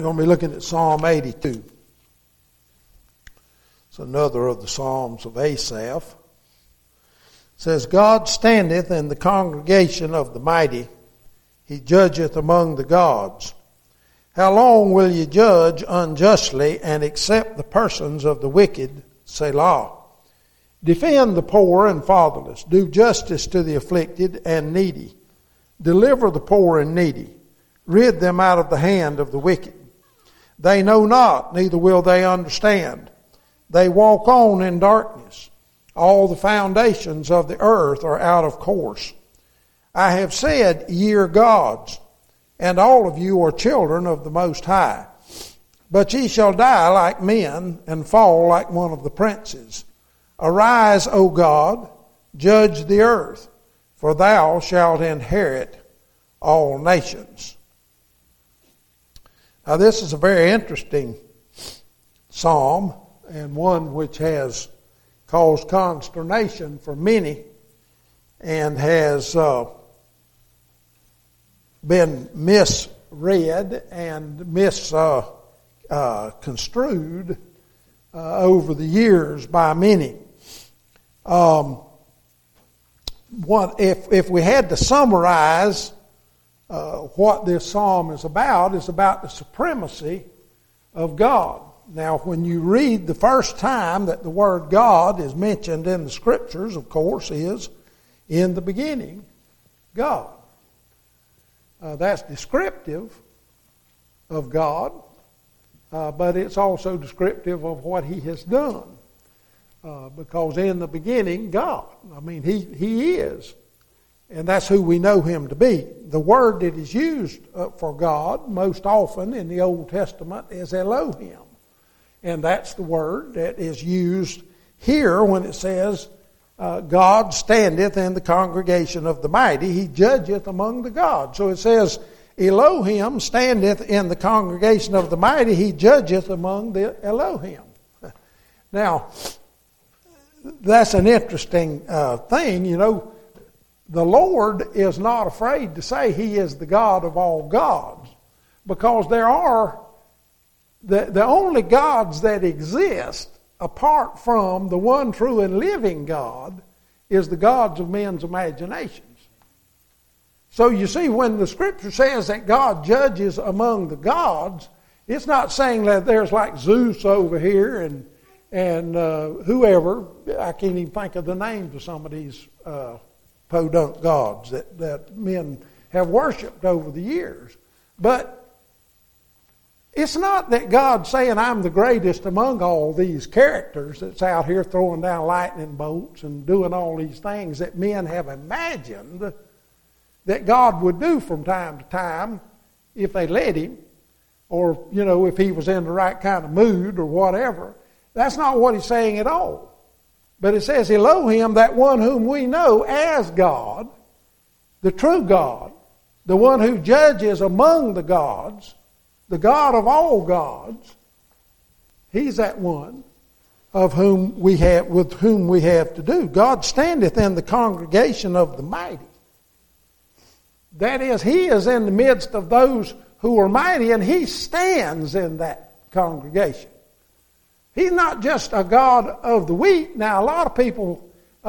We're going to be looking at Psalm 82. It's another of the Psalms of Asaph. It says, God standeth in the congregation of the mighty. He judgeth among the gods. How long will ye judge unjustly and accept the persons of the wicked? Selah. Defend the poor and fatherless. Do justice to the afflicted and needy. Deliver the poor and needy. Rid them out of the hand of the wicked. They know not, neither will they understand. They walk on in darkness. All the foundations of the earth are out of course. I have said, ye are gods, and all of you are children of the Most High. But ye shall die like men, and fall like one of the princes. Arise, O God, judge the earth, for thou shalt inherit all nations. Now this is a very interesting psalm, and one which has caused consternation for many, and has been misread and misconstrued over the years by many. If we had to summarize what this psalm is about the supremacy of God. Now, when you read the first time that the word God is mentioned in the Scriptures, of course, is in the beginning, God. That's descriptive of God, but it's also descriptive of what He has done. Because in the beginning, God. I mean, He is. And that's who we know Him to be. The word that is used for God most often in the Old Testament is Elohim. And that's the word that is used here when it says, God standeth in the congregation of the mighty. He judgeth among the gods. So it says, Elohim standeth in the congregation of the mighty. He judgeth among the Elohim. Now, that's an interesting thing. You know, the Lord is not afraid to say He is the God of all gods, because there are the only gods that exist apart from the one true and living God is the gods of men's imaginations. So you see, when the Scripture says that God judges among the gods, it's not saying that there's like Zeus over here and whoever. I can't even think of the names of some of these podunk gods that men have worshipped over the years. But it's not that God's saying I'm the greatest among all these characters that's out here throwing down lightning bolts and doing all these things that men have imagined that God would do from time to time if they let Him, or, you know, if He was in the right kind of mood or whatever. That's not what He's saying at all. But it says Elohim, that one whom we know as God, the true God, the one who judges among the gods, the God of all gods. He's that one with whom we have to do. God standeth in the congregation of the mighty. That is, He is in the midst of those who are mighty, and He stands in that congregation. He's not just a God of the weak. Now, a lot of people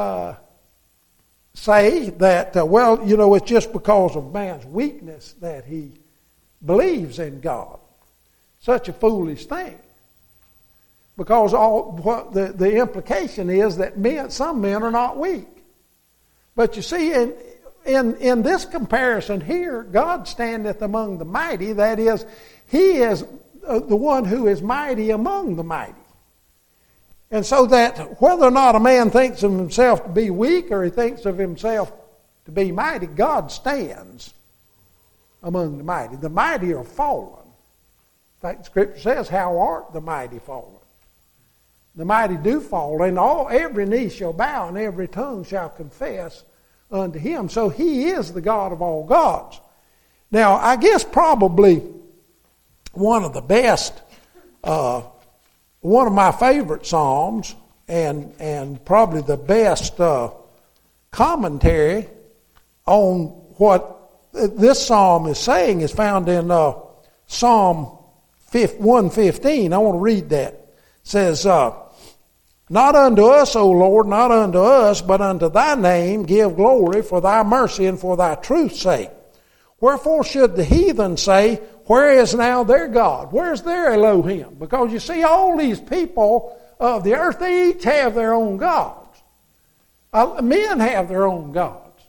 say that, well, you know, it's just because of man's weakness that he believes in God. Such a foolish thing. Because the implication is that some men are not weak. But you see, in this comparison here, God standeth among the mighty. That is, He is the one who is mighty among the mighty. And so that whether or not a man thinks of himself to be weak or he thinks of himself to be mighty, God stands among the mighty. The mighty are fallen. In fact, the Scripture says, how art the mighty fallen? The mighty do fall, and every knee shall bow and every tongue shall confess unto Him. So He is the God of all gods. Now, I guess probably one of the best, one of my favorite psalms, and probably the best commentary on what this psalm is saying is found in Psalm 1:15. I want to read that. It says, not unto us, O Lord, not unto us, but unto thy name give glory for thy mercy and for thy truth's sake. Wherefore should the heathen say, where is now their God? Where's their Elohim? Because you see, all these people of the earth, they each have their own gods. Men have their own gods.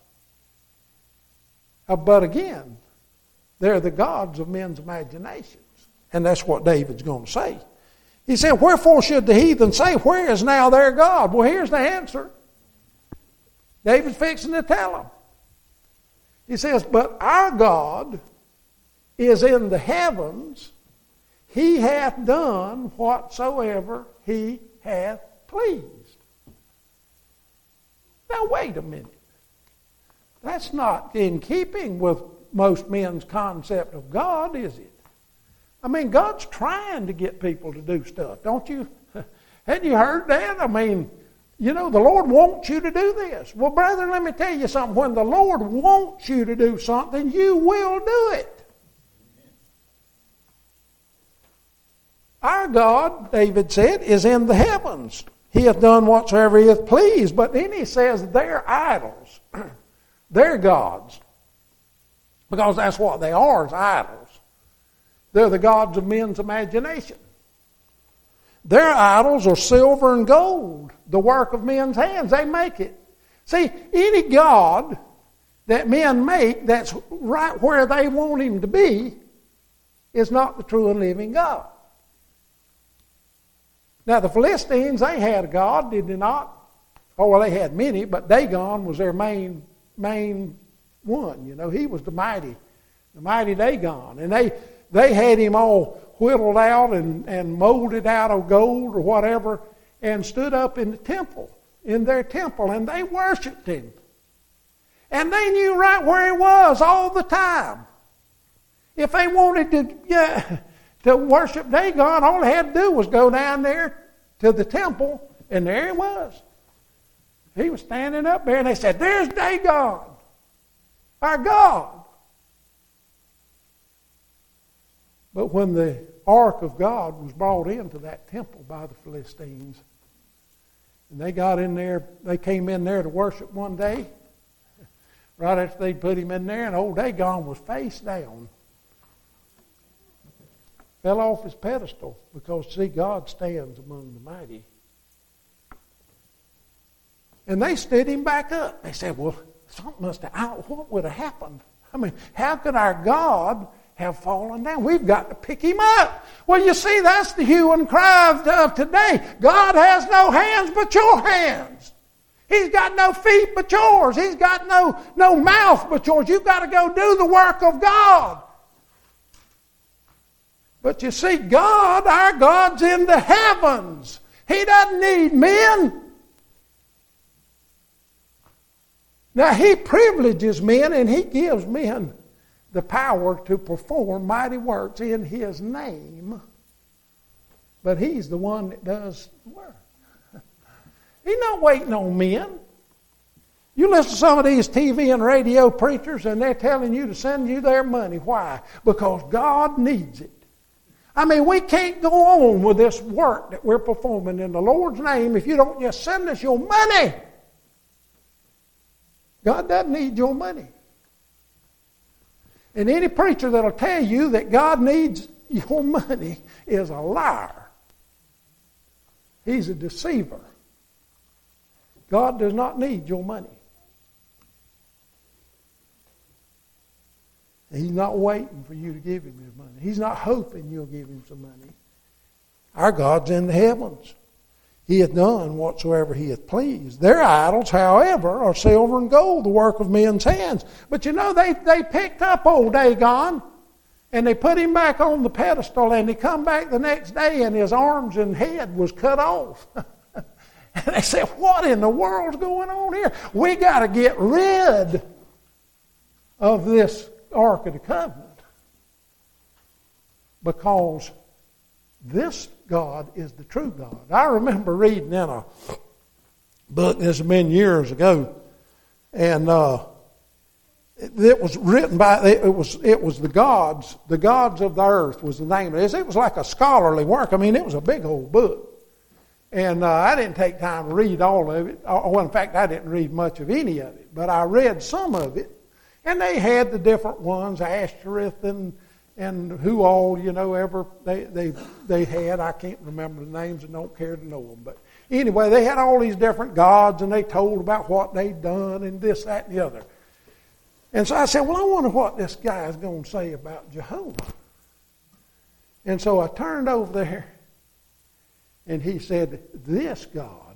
But again, they're the gods of men's imaginations. And that's what David's going to say. He said, wherefore should the heathen say, where is now their God? Well, here's the answer. David's fixing to tell them. He says, but our God is in the heavens. He hath done whatsoever he hath pleased. Now, wait a minute. That's not in keeping with most men's concept of God, is it? I mean, God's trying to get people to do stuff, don't you? Hadn't you heard that? I mean, you know, the Lord wants you to do this. Well, brother, let me tell you something. When the Lord wants you to do something, you will do it. Our God, David said, is in the heavens. He hath done whatsoever he hath pleased. But then he says they're idols. They're gods. Because that's what they are, is idols. They're the gods of men's imagination. Their idols are silver and gold, the work of men's hands. They make it. See, any god that men make that's right where they want him to be is not the true and living God. Now, the Philistines, they had a god, did they not? Oh, well, they had many, but Dagon was their main one. You know, he was the mighty Dagon. And they had him all whittled out and molded out of gold or whatever and stood up in the temple, in their temple, and they worshiped him. And they knew right where he was all the time. If they wanted to worship Dagon, all they had to do was go down there to the temple, and there he was. He was standing up there, and they said, there's Dagon, our God. But when the ark of God was brought into that temple by the Philistines, and they got in there, they came in there to worship one day, right after they put him in there, and old Dagon was face down. Fell off his pedestal because, see, God stands among the mighty. And they stood him back up. They said, well, something what would have happened? I mean, how could our God have fallen down? We've got to pick him up. Well, you see, that's the hue and cry of today. God has no hands but your hands. He's got no feet but yours. He's got no mouth but yours. You've got to go do the work of God. But you see, God, our God's in the heavens. He doesn't need men. Now, he privileges men and he gives men the power to perform mighty works in his name. But he's the one that does the work. He's not waiting on men. You listen to some of these TV and radio preachers and they're telling you to send you their money. Why? Because God needs it. I mean, we can't go on with this work that we're performing in the Lord's name if you don't just send us your money. God doesn't need your money. And any preacher that'll tell you that God needs your money is a liar. He's a deceiver. God does not need your money. He's not waiting for you to give him his money. He's not hoping you'll give him some money. Our God's in the heavens. He hath done whatsoever he hath pleased. Their idols, however, are silver and gold, the work of men's hands. But you know, they picked up old Dagon, and they put him back on the pedestal, and he come back the next day, and his arms and head was cut off. And they said, what in the world's going on here? We got to get rid of this Ark of the Covenant. Because this God is the true God. I remember reading in a book, this has been years ago, and It was written by, it was the gods of the earth was the name of this. It was like a scholarly work. I mean, it was a big old book. And I didn't take time to read all of it. Well, in fact, I didn't read much of any of it. But I read some of it. And they had the different ones, Ashtoreth and who all, ever they had. I can't remember the names and don't care to know them. But anyway, they had all these different gods, and they told about what they'd done and this, that, and the other. And so I said, well, I wonder what this guy is going to say about Jehovah. And so I turned over there, and he said, this God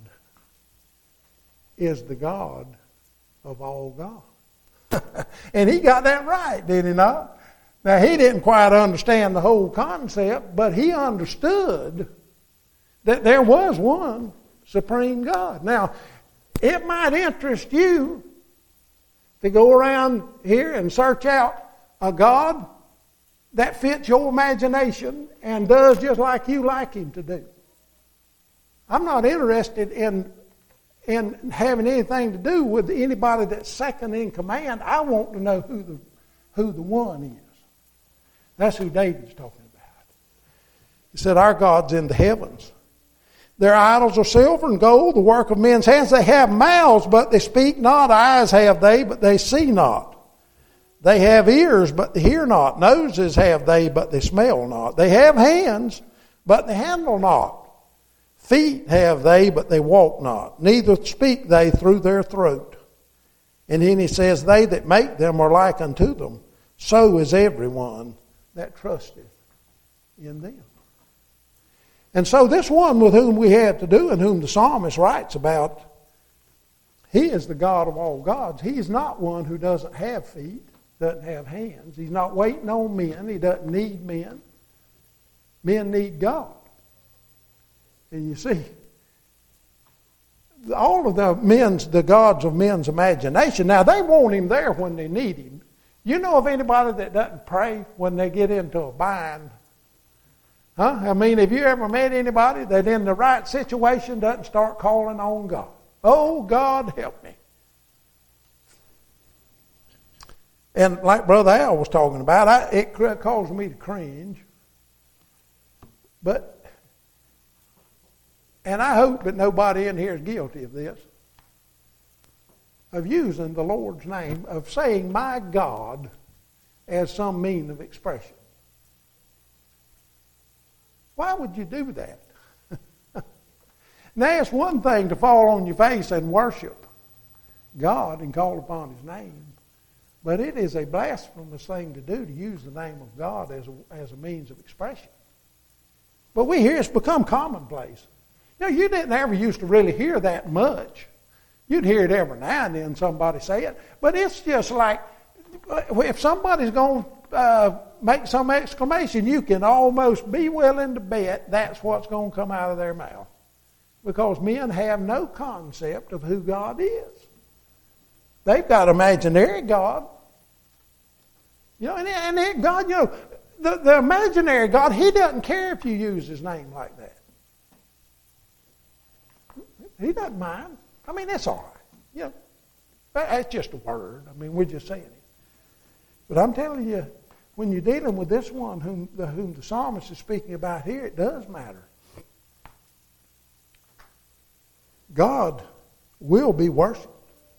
is the God of all God. And he got that right, did he not? Now, he didn't quite understand the whole concept, but he understood that there was one supreme God. Now, it might interest you to go around here and search out a God that fits your imagination and does just like you like him to do. I'm not interested in having anything to do with anybody that's second in command. I want to know who the one is. That's who David's talking about. He said, our God's in the heavens. Their idols are silver and gold, the work of men's hands. They have mouths, but they speak not. Eyes have they, but they see not. They have ears, but they hear not. Noses have they, but they smell not. They have hands, but they handle not. Feet have they, but they walk not. Neither speak they through their throat. And then he says, they that make them are like unto them. So is everyone that trusteth in them. And so this one with whom we have to do and whom the psalmist writes about, he is the God of all gods. He's not one who doesn't have feet, doesn't have hands. He's not waiting on men. He doesn't need men. Men need God. And you see, all of the gods of men's imagination, now they want him there when they need him. You know of anybody that doesn't pray when they get into a bind? Huh? I mean, have you ever met anybody that in the right situation doesn't start calling on God? Oh, God, help me. And like Brother Al was talking about, it caused me to cringe. And I hope that nobody in here is guilty of this, of using the Lord's name, of saying my God as some mean of expression. Why would you do that? Now, it's one thing to fall on your face and worship God and call upon his name, but it is a blasphemous thing to do, to use the name of God as a means of expression. But we hear it's become commonplace. You didn't ever used to really hear that much. You'd hear it every now and then somebody say it, but it's just like if somebody's going to make some exclamation, you can almost be willing to bet that's what's going to come out of their mouth. Because men have no concept of who God is. They've got imaginary God. And God, the imaginary God, he doesn't care if you use his name like that. He doesn't mind. I mean, it's all right. That's just a word. I mean, we're just saying it. But I'm telling you, when you're dealing with this one whom the psalmist is speaking about here, it does matter. God will be worshipped.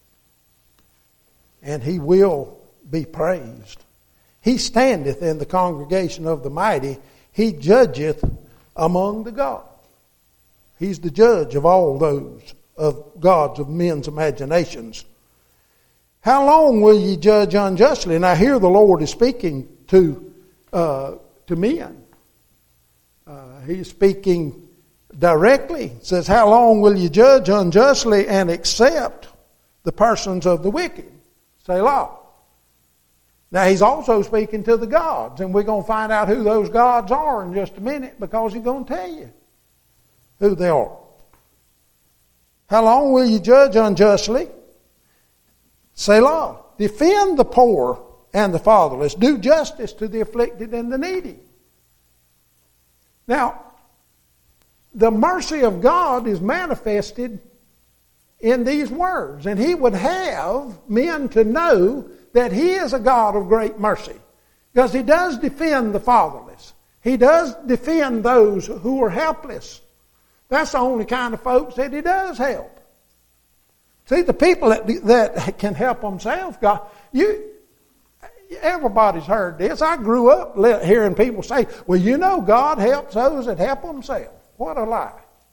And he will be praised. He standeth in the congregation of the mighty. He judgeth among the gods. He's the judge of all those of gods of men's imaginations. How long will ye judge unjustly? Now here the Lord is speaking to men. He's speaking directly. He says, how long will you judge unjustly and accept the persons of the wicked? Selah. Now he's also speaking to the gods, and we're going to find out who those gods are in just a minute, because he's going to tell you who they are. How long will you judge unjustly? Selah. Defend the poor and the fatherless. Do justice to the afflicted and the needy. Now, the mercy of God is manifested in these words. And he would have men to know that He is a God of great mercy. Because He does defend the fatherless. He does defend those who are helpless. That's the only kind of folks that He does help. See, the people that can help themselves, God, everybody's heard this. I grew up hearing people say, well, you know, God helps those that help themselves. What a lie.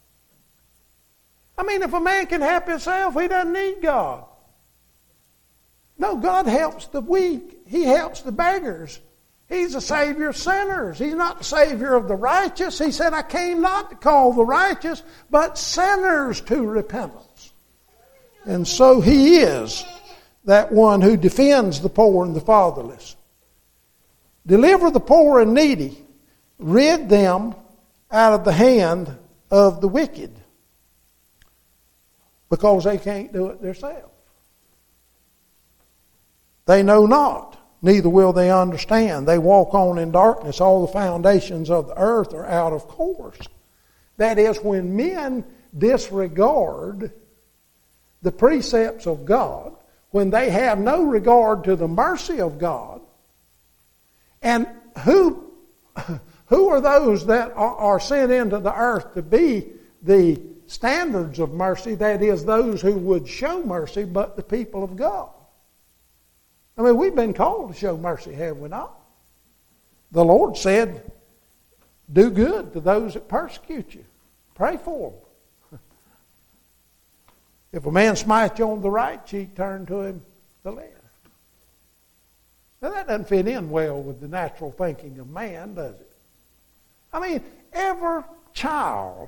I mean, if a man can help himself, he doesn't need God. No, God helps the weak. He helps the beggars. He's the Savior of sinners. He's not the Savior of the righteous. He said, I came not to call the righteous, but sinners to repentance. And so He is that one who defends the poor and the fatherless. Deliver the poor and needy. Rid them out of the hand of the wicked. Because they can't do it themselves. They know not, neither will they understand. They walk on in darkness. All the foundations of the earth are out of course. That is, when men disregard the precepts of God, when they have no regard to the mercy of God, and who are those that are sent into the earth to be the standards of mercy? That is, those who would show mercy, but the people of God. I mean, we've been called to show mercy, have we not? The Lord said, do good to those that persecute you. Pray for them. If a man smites you on the right cheek, turn to him the left. Now that doesn't fit in well with the natural thinking of man, does it? I mean, every child,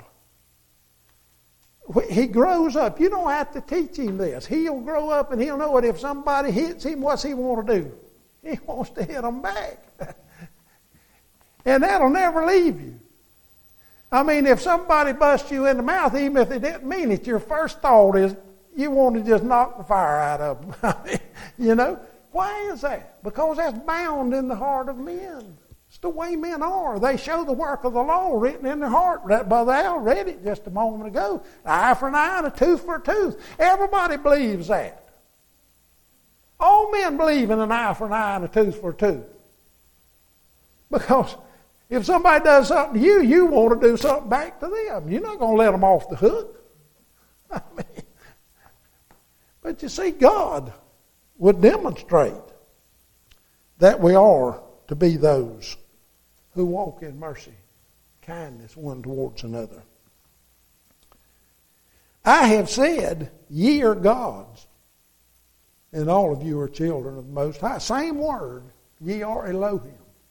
he grows up. You don't have to teach him this. He'll grow up and he'll know it. If somebody hits him, what's he want to do? He wants to hit them back. And that'll never leave you. I mean, if somebody busts you in the mouth, even if they didn't mean it, your first thought is you want to just knock the fire out of them. You know? Why is that? Because that's bound in the heart of men. It's the way men are. They show the work of the law written in their heart. Brother Al read it just a moment ago. An eye for an eye and a tooth for a tooth. Everybody believes that. All men believe in an eye for an eye and a tooth for a tooth. Because if somebody does something to you, you want to do something back to them. You're not going to let them off the hook. I mean, but you see, God would demonstrate that we are to be those who walk in mercy, kindness one towards another. I have said, ye are gods, and all of you are children of the Most High. Same word, ye are Elohim.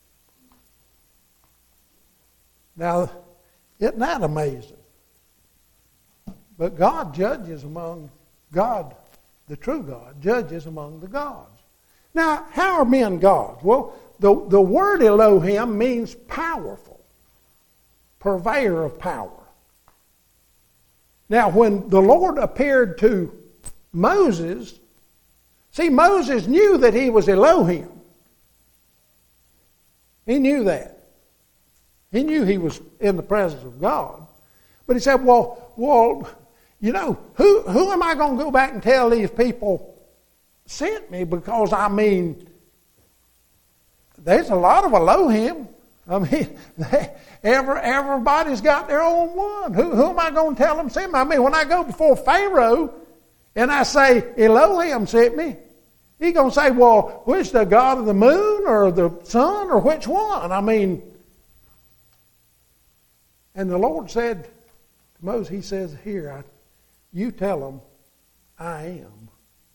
Now, isn't that amazing? But God judges among God, the true God, judges among the gods. Now, how are men gods? Well, the word Elohim means powerful, purveyor of power. Now, when the Lord appeared to Moses, see, Moses knew that he was Elohim. He knew that. He knew he was in the presence of God. But he said, well, you know, who am I going to go back and tell these people sent me? Because, I mean, there's a lot of Elohim. I mean, everybody's got their own one. Who am I going to tell them sent me? I mean, when I go before Pharaoh and I say, Elohim sent me, he's going to say, well, which the God of the moon or the sun or which one? I mean, and the Lord said to Moses, he says, here, you tell them, I am.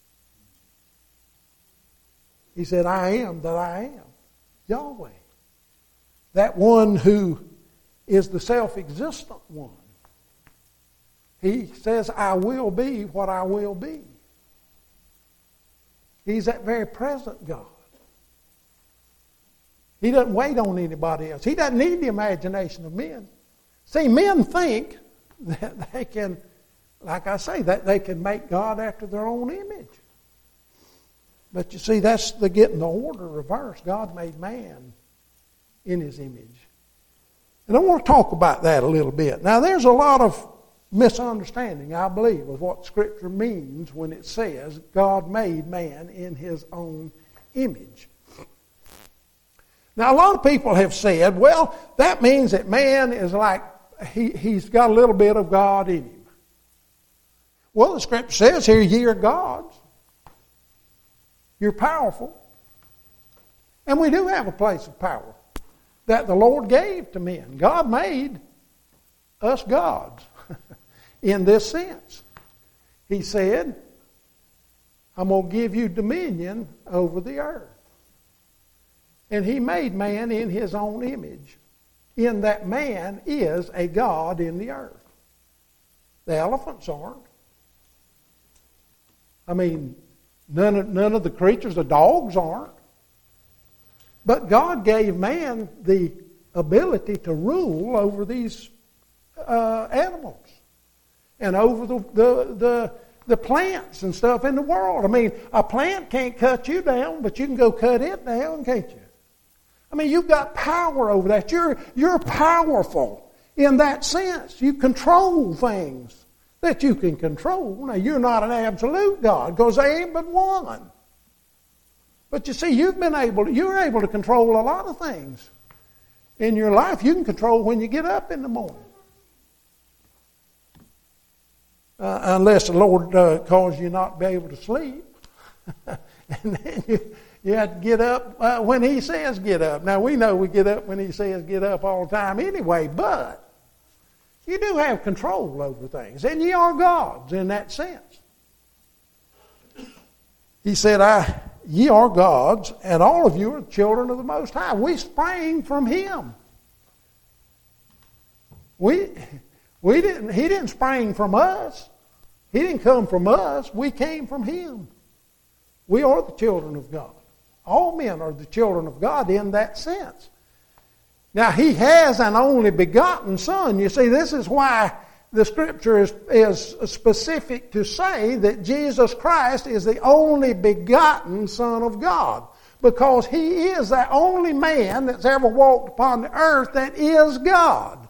He said, I am that I am. Yahweh. That one who is the self-existent one. He says, I will be what I will be. He's that very present God. He doesn't wait on anybody else. He doesn't need the imagination of men. See, men think that they can, like I say, that they can make God after their own image. But you see, that's getting the order reversed. God made man in his image. And I want to talk about that a little bit. Now, there's a lot of misunderstanding, I believe, of what Scripture means when it says God made man in his own image. Now, a lot of people have said, well, that means that man is like, he's got a little bit of God in him. Well, the Scripture says here, ye are gods. You're powerful. And we do have a place of power that the Lord gave to men. God made us gods in this sense. He said, I'm going to give you dominion over the earth. And He made man in His own image, in that man is a God in the earth. The elephants aren't. I mean, none of the creatures, the dogs aren't. But God gave man the ability to rule over these animals and over the plants and stuff in the world. I mean, a plant can't cut you down, but you can go cut it down, can't you? I mean, you've got power over that. You're powerful in that sense. You control things that you can control. Now, you're not an absolute God because there ain't but one. But you see, you're able to control a lot of things in your life. You can control when you get up in the morning. Unless the Lord calls you not to be able to sleep. And then you have to get up when He says get up. Now, we know we get up when He says get up all the time anyway, but you do have control over things. And ye are gods in that sense. He said, ye are gods, and all of you are children of the Most High. We sprang from Him. He didn't spring from us. He didn't come from us. We came from Him. We are the children of God. All men are the children of God in that sense. Now, He has an only begotten Son. You see, this is why the Scripture is specific to say that Jesus Christ is the only begotten Son of God. Because He is the only man that's ever walked upon the earth that is God.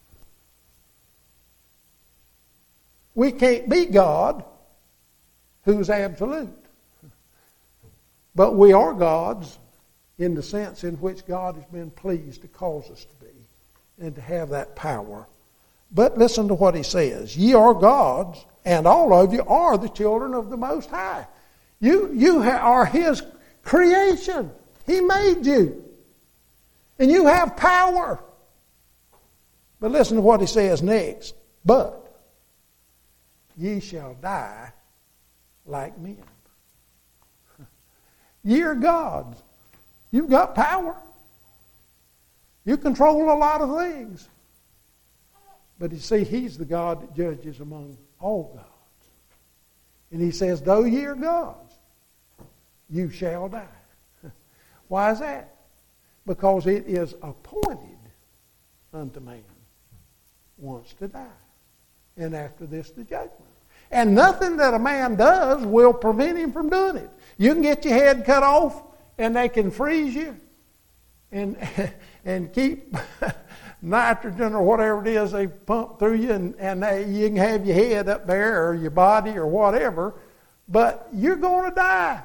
We can't be God who's absolute. But we are gods in the sense in which God has been pleased to cause us to be and to have that power. But listen to what He says. Ye are gods, and all of you are the children of the Most High. You are His creation. He made you. And you have power. But listen to what He says next. But ye shall die like men. Ye are gods. You've got power. You control a lot of things. But you see, He's the God that judges among all gods. And He says, though ye are gods, you shall die. Why is that? Because it is appointed unto man once to die. And after this, the judgment. And nothing that a man does will prevent him from doing it. You can get your head cut off, and they can freeze you and keep nitrogen or whatever it is they pump through you, and you can have your head up there or your body or whatever, but you're going to die.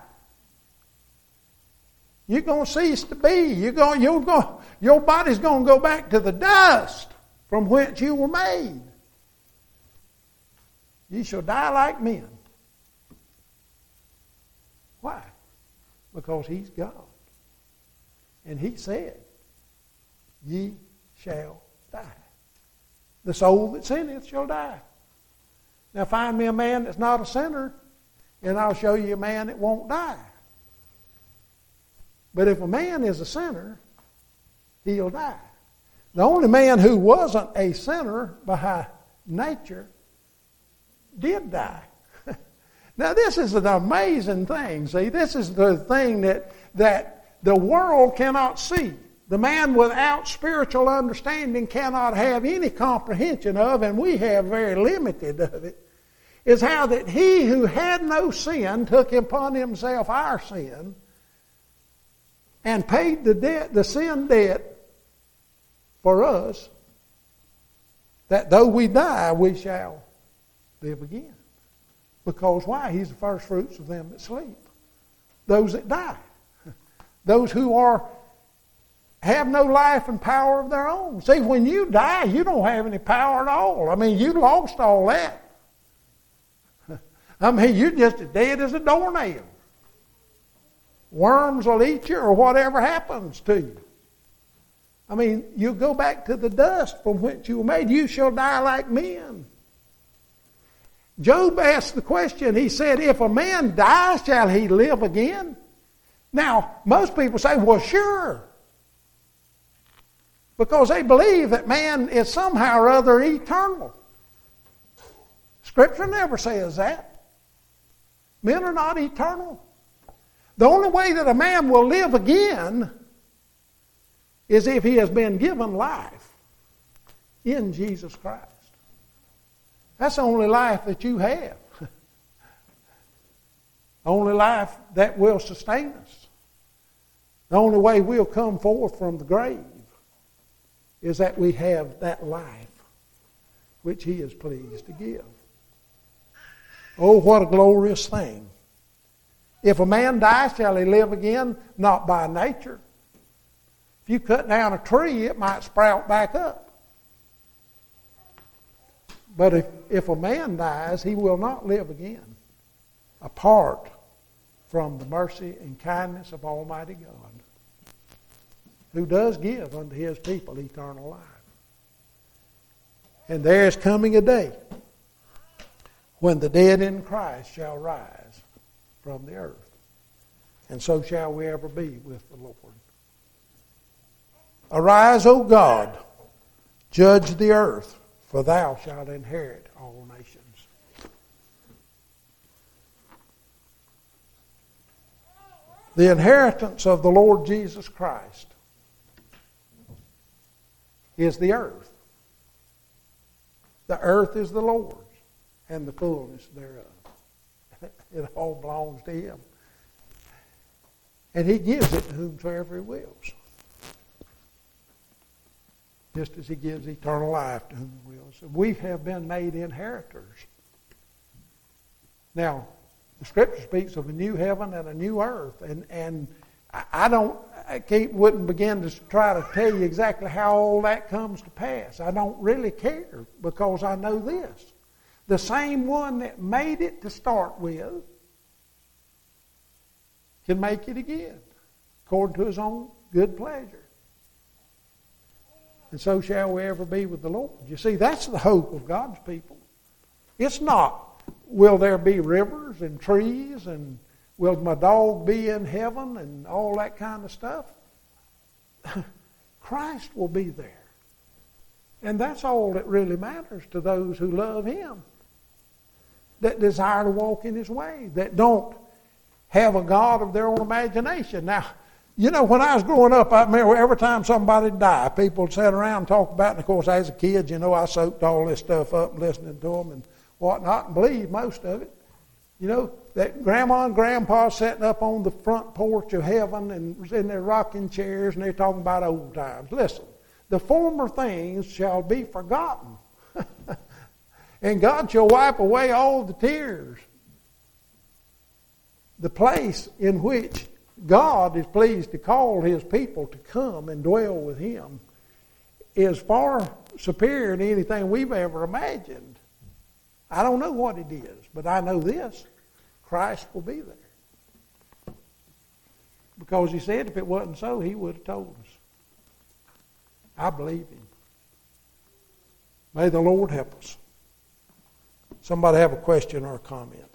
You're going to cease to be. Your body's going to go back to the dust from whence you were made. Ye shall die like men. Why? Because He's God. And He said, ye shall die. The soul that sinneth shall die. Now find me a man that's not a sinner, and I'll show you a man that won't die. But if a man is a sinner, he'll die. The only man who wasn't a sinner by nature did die. Now this is an amazing thing. See, this is the thing that the world cannot see. The man without spiritual understanding cannot have any comprehension of, and we have very limited of it, is how that He who had no sin took upon Himself our sin and paid the debt, the sin debt for us, that though we die, we shall live again. Because why? He's the first fruits of them that sleep. Those that die. Those who have no life and power of their own. See, when you die, you don't have any power at all. I mean, you lost all that. I mean, you're just as dead as a doornail. Worms will eat you or whatever happens to you. I mean, you go back to the dust from which you were made. You shall die like men. Job asked the question, he said, if a man dies, shall he live again? Now, most people say, well, sure. Because they believe that man is somehow or other eternal. Scripture never says that. Men are not eternal. The only way that a man will live again is if he has been given life in Jesus Christ. That's the only life that you have. The only life that will sustain us. The only way we'll come forth from the grave is that we have that life which he is pleased to give. Oh, what a glorious thing. If a man dies, shall he live again? Not by nature. If you cut down a tree, it might sprout back up. But if a man dies, he will not live again apart from the mercy and kindness of Almighty God, who does give unto his people eternal life. And there is coming a day when the dead in Christ shall rise from the earth. And so shall we ever be with the Lord. Arise, O God, judge the earth, for thou shalt inherit all nations. The inheritance of the Lord Jesus Christ is the earth. The earth is the Lord's, and the fullness thereof. It all belongs to him. And he gives it to whomsoever he wills. Just as he gives eternal life to whom he wills. So we have been made inheritors. Now, the Scripture speaks of a new heaven and a new earth. And wouldn't begin to try to tell you exactly how all that comes to pass. I don't really care, because I know this. The same one that made it to start with can make it again, according to his own good pleasure. And so shall we ever be with the Lord. You see, that's the hope of God's people. It's not, will there be rivers and trees, and will my dog be in heaven, and all that kind of stuff. Christ will be there. And that's all that really matters to those who love him, that desire to walk in his way, that don't have a God of their own imagination. Now, you know, when I was growing up, I remember every time somebody died, people would sit around and talk about it. And of course, as a kid, you know, I soaked all this stuff up listening to them and whatnot, and believed most of it. You know, that grandma and grandpa sitting up on the front porch of heaven and in their rocking chairs, and they're talking about old times. Listen, the former things shall be forgotten. And God shall wipe away all the tears. The place in which God is pleased to call his people to come and dwell with him is far superior to anything we've ever imagined. I don't know what it is, but I know this. Christ will be there. Because he said if it wasn't so, he would have told us. I believe him. May the Lord help us. Somebody have a question or a comment?